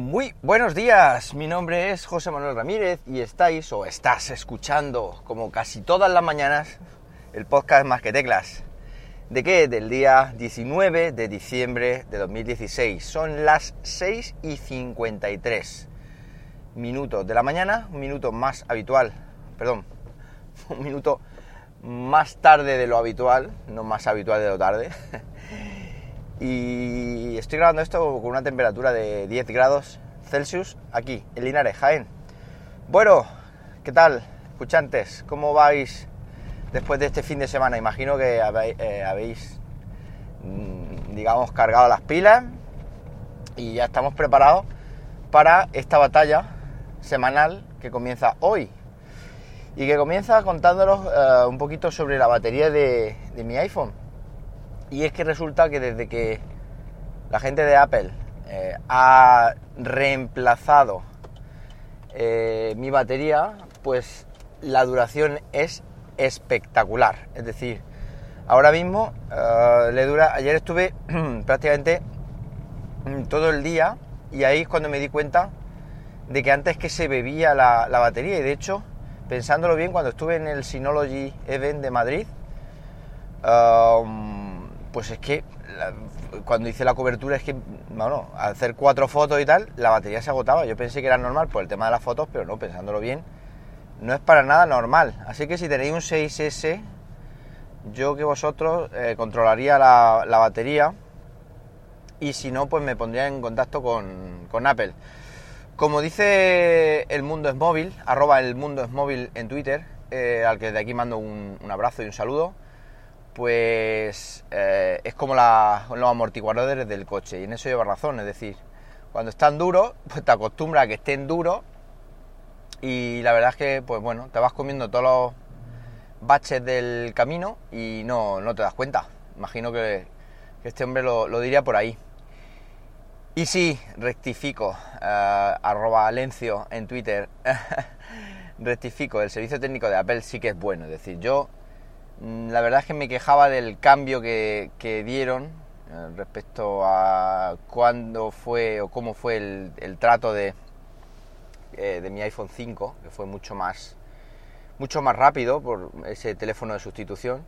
Muy buenos días, mi nombre es José Manuel Ramírez y estás escuchando, como casi todas las mañanas, el podcast Más que Teclas. ¿De qué? Del día 19 de diciembre de 2016. Son las 6:53 minutos de la mañana, un minuto más tarde de lo habitual, no más habitual de lo tarde. Y estoy grabando esto con una temperatura de 10 grados Celsius aquí, en Linares, Jaén. Bueno, ¿qué tal, escuchantes? ¿Cómo vais después de este fin de semana? Imagino que habéis, digamos, cargado las pilas y ya estamos preparados para esta batalla semanal que comienza hoy y que comienza contándonos un poquito sobre la batería de mi iPhone. Y es que resulta que desde que la gente de Apple ha reemplazado mi batería, pues la duración es espectacular. Es decir, ahora mismo le dura... Ayer estuve prácticamente todo el día y ahí es cuando me di cuenta de que antes que se bebía la batería. Y de hecho, pensándolo bien, cuando estuve en el Synology Event de Madrid, pues es que cuando hice la cobertura es que, bueno, al hacer 4 fotos y tal, la batería se agotaba. Yo pensé que era normal por el tema de las fotos, pero no, pensándolo bien, no es para nada normal. Así que si tenéis un 6S, yo que vosotros controlaría la batería, y si no, pues me pondría en contacto con Apple. Como dice El Mundo es Móvil, @elmundoesmóvil en Twitter, al que de aquí mando un abrazo y un saludo, pues es como los amortiguadores del coche, y en eso lleva razón. Es decir, cuando están duros, pues te acostumbras a que estén duros, y la verdad es que, pues bueno, te vas comiendo todos los baches del camino y no te das cuenta. Imagino que este hombre lo diría por ahí. Y sí, rectifico, @lencio en Twitter, rectifico, el servicio técnico de Apple sí que es bueno. Es decir, yo la verdad es que me quejaba del cambio que dieron respecto a cuándo fue o cómo fue el trato de mi iPhone 5, que fue mucho más rápido por ese teléfono de sustitución.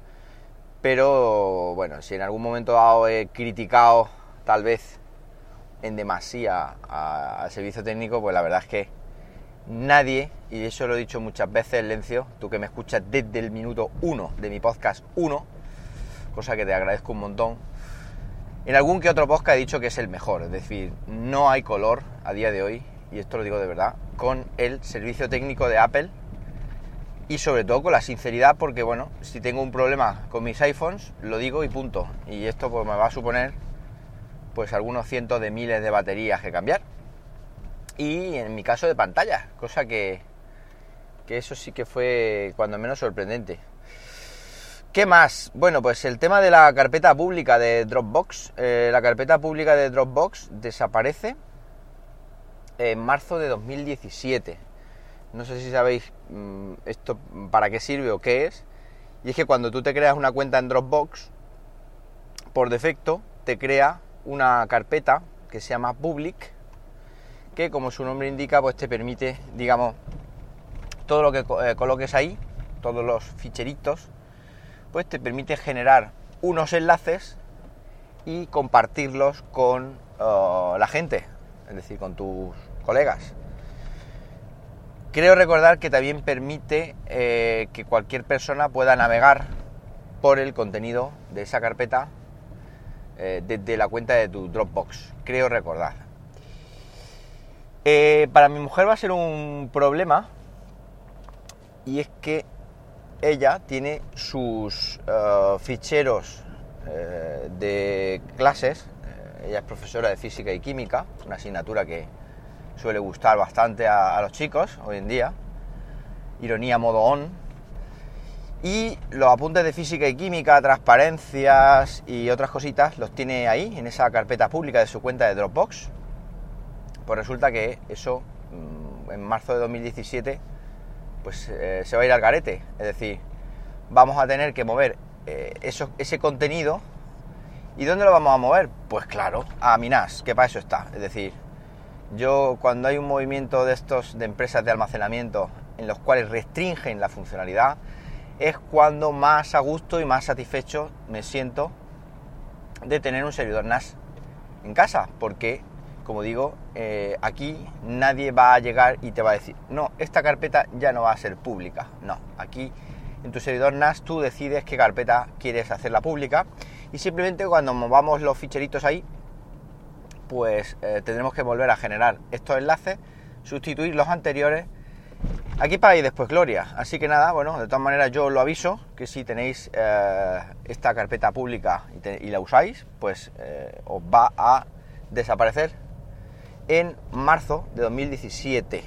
Pero bueno, si en algún momento he criticado tal vez en demasía al servicio técnico, pues la verdad es que nadie, y eso lo he dicho muchas veces, Lencio, tú que me escuchas desde el minuto 1 de mi podcast 1, cosa que te agradezco un montón, en algún que otro podcast he dicho que es el mejor. Es decir, no hay color a día de hoy, y esto lo digo de verdad, con el servicio técnico de Apple, y sobre todo con la sinceridad, porque bueno, si tengo un problema con mis iPhones, lo digo y punto, y esto pues me va a suponer pues algunos cientos de miles de baterías que cambiar, y en mi caso de pantalla, cosa que eso sí que fue cuando menos sorprendente. ¿Qué más? Bueno, pues el tema de la carpeta pública de Dropbox. La carpeta pública de Dropbox desaparece en marzo de 2017. No sé si sabéis esto para qué sirve o qué es. Y es que cuando tú te creas una cuenta en Dropbox, por defecto te crea una carpeta que se llama Public, que como su nombre indica, pues te permite, digamos, todo lo que coloques ahí, todos los ficheritos, pues te permite generar unos enlaces y compartirlos con la gente, es decir, con tus colegas. Creo recordar que también permite que cualquier persona pueda navegar por el contenido de esa carpeta desde la cuenta de tu Dropbox, creo recordar. Para mi mujer va a ser un problema, y es que ella tiene sus ficheros de clases. Ella es profesora de física y química, una asignatura que suele gustar bastante a los chicos hoy en día, ironía modo on, y los apuntes de física y química, transparencias y otras cositas los tiene ahí en esa carpeta pública de su cuenta de Dropbox. Pues resulta que eso en marzo de 2017 pues se va a ir al garete. Es decir, vamos a tener que mover ese contenido. ¿Y dónde lo vamos a mover? Pues claro, a Minas, que para eso está. Es decir, Yo, cuando hay un movimiento de estos de empresas de almacenamiento en los cuales restringen la funcionalidad, es cuando más a gusto y más satisfecho me siento de tener un servidor NAS en casa, porque, como digo, aquí nadie va a llegar y te va a decir, no, esta carpeta ya no va a ser pública. No, aquí en tu servidor NAS tú decides qué carpeta quieres hacerla pública, y simplemente cuando movamos los ficheritos ahí, pues tendremos que volver a generar estos enlaces, sustituir los anteriores. Aquí pagáis después gloria, así que nada, bueno, de todas maneras yo os lo aviso, que si tenéis esta carpeta pública y la usáis, pues os va a desaparecer en marzo de 2017.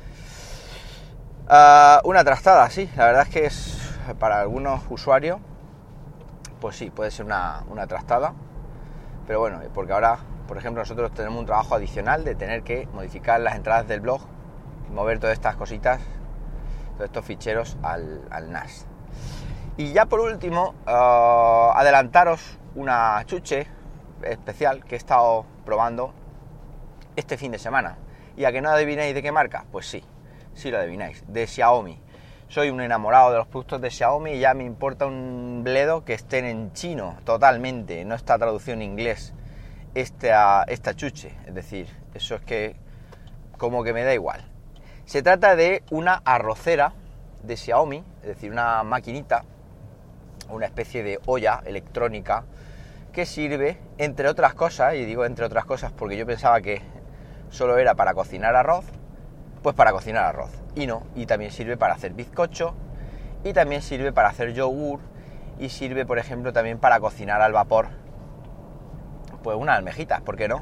Una trastada, sí, la verdad es que es para algunos usuarios, pues sí, puede ser una trastada, pero bueno, porque ahora, por ejemplo, nosotros tenemos un trabajo adicional de tener que modificar las entradas del blog, mover todas estas cositas, todos estos ficheros al NAS. Y ya por último, adelantaros una chuche especial que he estado probando este fin de semana. ¿Y a que no adivináis de qué marca? Pues sí, sí lo adivináis, de Xiaomi. Soy un enamorado de los productos de Xiaomi y ya me importa un bledo que estén en chino totalmente, no está traducido en inglés esta chuche, es decir, eso es que como que me da igual. Se trata de una arrocera de Xiaomi, es decir, una maquinita, una especie de olla electrónica que sirve, entre otras cosas, y digo entre otras cosas porque yo pensaba que solo era para cocinar arroz, pues para cocinar arroz, y no, y también sirve para hacer bizcocho, y también sirve para hacer yogur, y sirve, por ejemplo, también para cocinar al vapor, pues unas almejitas, ¿por qué no?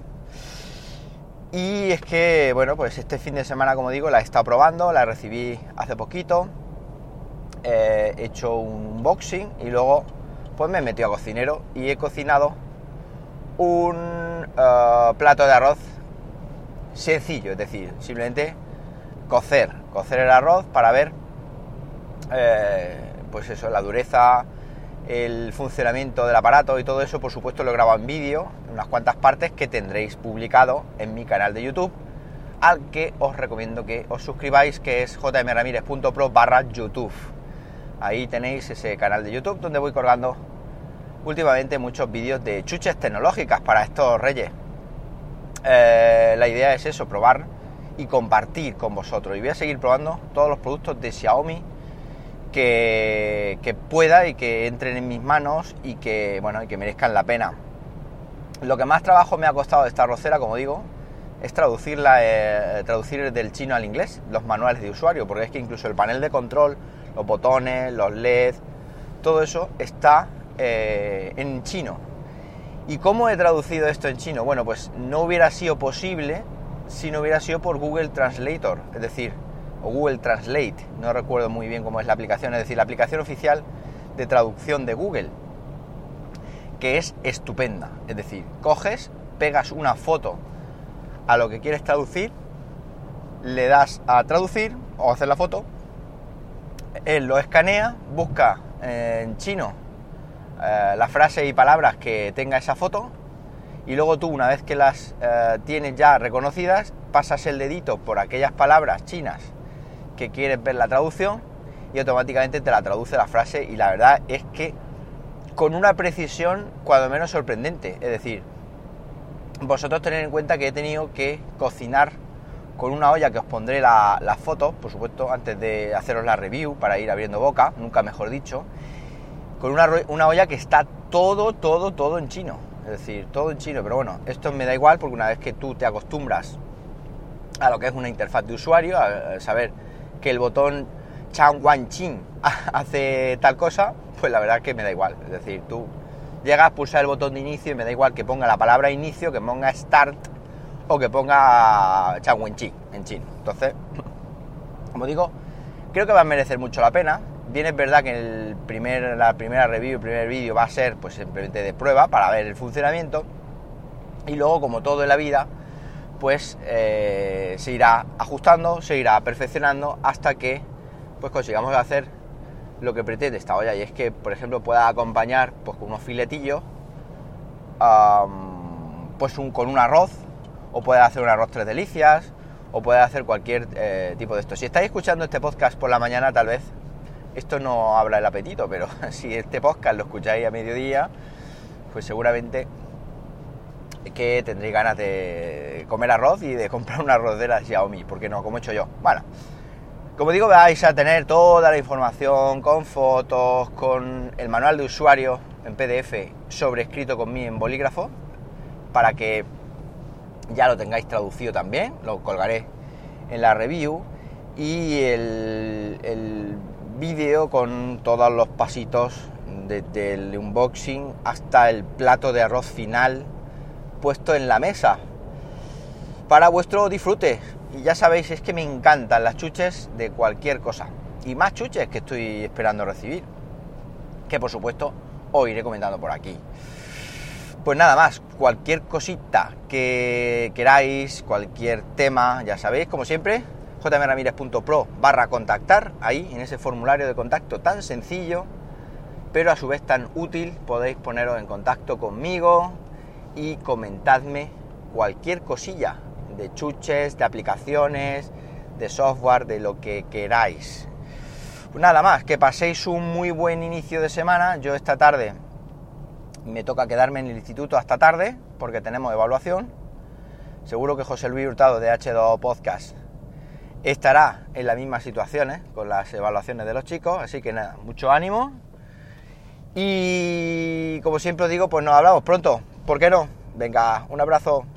Y es que, bueno, pues este fin de semana, como digo, la he estado probando, la recibí hace poquito, he hecho un unboxing y luego pues me he metido a cocinero y he cocinado un plato de arroz sencillo, es decir, simplemente cocer el arroz para ver pues eso, la dureza, el funcionamiento del aparato y todo eso. Por supuesto lo he grabado en vídeo, en unas cuantas partes que tendréis publicado en mi canal de YouTube, al que os recomiendo que os suscribáis, que es jmramirez.pro/YouTube. Ahí tenéis ese canal de YouTube donde voy colgando últimamente muchos vídeos de chuches tecnológicas para estos reyes. La idea es eso, probar y compartir con vosotros, y voy a seguir probando todos los productos de Xiaomi que pueda y que entren en mis manos y que, bueno, y que merezcan la pena. Lo que más trabajo me ha costado de esta arrocera, como digo, es traducir del chino al inglés los manuales de usuario, porque es que incluso el panel de control, los botones, los LED, todo eso está en chino. ¿Y cómo he traducido esto en chino? Bueno, pues no hubiera sido posible si no hubiera sido por Google Translator, es decir, o Google Translate, no recuerdo muy bien cómo es la aplicación, es decir, la aplicación oficial de traducción de Google, que es estupenda. Es decir, coges, pegas una foto a lo que quieres traducir, le das a traducir o hacer la foto, él lo escanea, busca en chino la frase y palabras que tenga esa foto, y luego tú, una vez que las tienes ya reconocidas, pasas el dedito por aquellas palabras chinas que quieres ver la traducción y automáticamente te la traduce la frase, y la verdad es que con una precisión cuando menos sorprendente. Es decir, vosotros tened en cuenta que he tenido que cocinar con una olla, que os pondré las fotos, por supuesto, antes de haceros la review, para ir abriendo boca, nunca mejor dicho, con una olla que está todo en chino, es decir, todo en chino. Pero bueno, esto me da igual, porque una vez que tú te acostumbras a lo que es una interfaz de usuario, a saber que el botón Chan Wan Chin hace tal cosa, pues la verdad es que me da igual. Es decir, tú llegas a pulsar el botón de inicio y me da igual que ponga la palabra inicio, que ponga start o que ponga Chan Wan Chin en chino. Entonces, como digo, creo que va a merecer mucho la pena. Bien, es verdad que la primera review, el primer vídeo va a ser pues simplemente de prueba para ver el funcionamiento, y luego, como todo en la vida, pues se irá ajustando, se irá perfeccionando hasta que pues consigamos hacer lo que pretende esta olla, y es que, por ejemplo, pueda acompañar pues con unos filetillos, pues con un arroz o puedes hacer un arroz tres delicias, o puedes hacer cualquier tipo de esto. Si estáis escuchando este podcast por la mañana, tal vez esto no habla el apetito, pero si este podcast lo escucháis a mediodía, pues seguramente que tendréis ganas de comer arroz y de comprar una arrocera Xiaomi, porque no, como he hecho yo. Bueno, como digo, vais a tener toda la información con fotos, con el manual de usuario en PDF sobrescrito con mí en bolígrafo, para que ya lo tengáis traducido también, lo colgaré en la review, y el vídeo con todos los pasitos desde el unboxing hasta el plato de arroz final puesto en la mesa para vuestro disfrute. Y ya sabéis, es que me encantan las chuches de cualquier cosa, y más chuches que estoy esperando recibir, que por supuesto os iré comentando por aquí. Pues nada más, cualquier cosita que queráis, cualquier tema, ya sabéis, como siempre, jmramirez.pro/contactar, ahí en ese formulario de contacto tan sencillo, pero a su vez tan útil, podéis poneros en contacto conmigo y comentadme cualquier cosilla de chuches, de aplicaciones, de software, de lo que queráis. Pues nada más, que paséis un muy buen inicio de semana. Yo esta tarde me toca quedarme en el instituto hasta tarde porque tenemos evaluación. Seguro que José Luis Hurtado de H2O Podcast estará en las mismas situaciones con las evaluaciones de los chicos, así que nada, mucho ánimo. Y como siempre os digo, pues nos hablamos pronto, ¿por qué no? Venga, un abrazo.